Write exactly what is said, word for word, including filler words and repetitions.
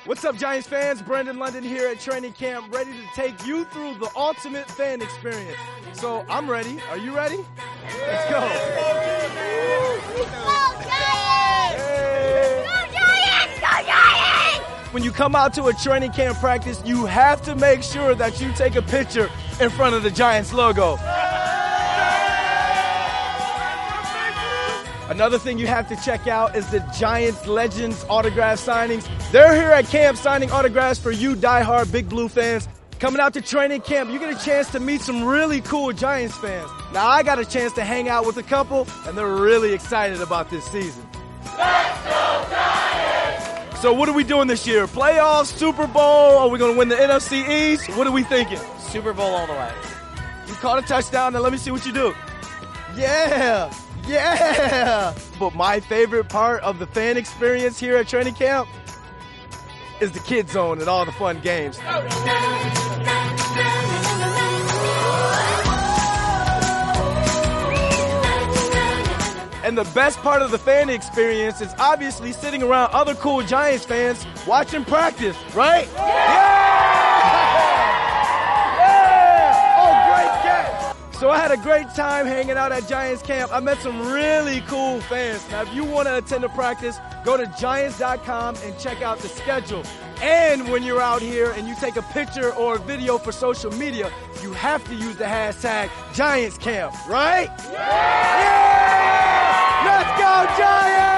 What's up, Giants fans? Brendan London here at training camp, ready to take you through the ultimate fan experience. So I'm ready. Are you ready? Let's go. Go Giants! Go Giants! Go Giants! When you come out to a training camp practice, you have to make sure that you take a picture in front of the Giants logo. Another thing you have to check out is the Giants Legends autograph signings. They're here at camp signing autographs for you diehard Big Blue fans. Coming out to training camp, you get a chance to meet some really cool Giants fans. Now, I got a chance to hang out with a couple, and they're really excited about this season. Let's go Giants! So what are we doing this year? Playoffs, Super Bowl? Are we going to win the N F C East? What are we thinking? Super Bowl all the way. You caught a touchdown, now let me see what you do. Yeah! Yeah! But my favorite part of the fan experience here at training camp is the kid zone and all the fun games. And the best part of the fan experience is obviously sitting around other cool Giants fans watching practice, right? Yeah! So I had a great time hanging out at Giants camp. I met some really cool fans. Now, if you want to attend a practice, go to Giants dot com and check out the schedule. And when you're out here and you take a picture or a video for social media, you have to use the hashtag Giants Camp, right? Yeah! Yeah! Let's go, Giants!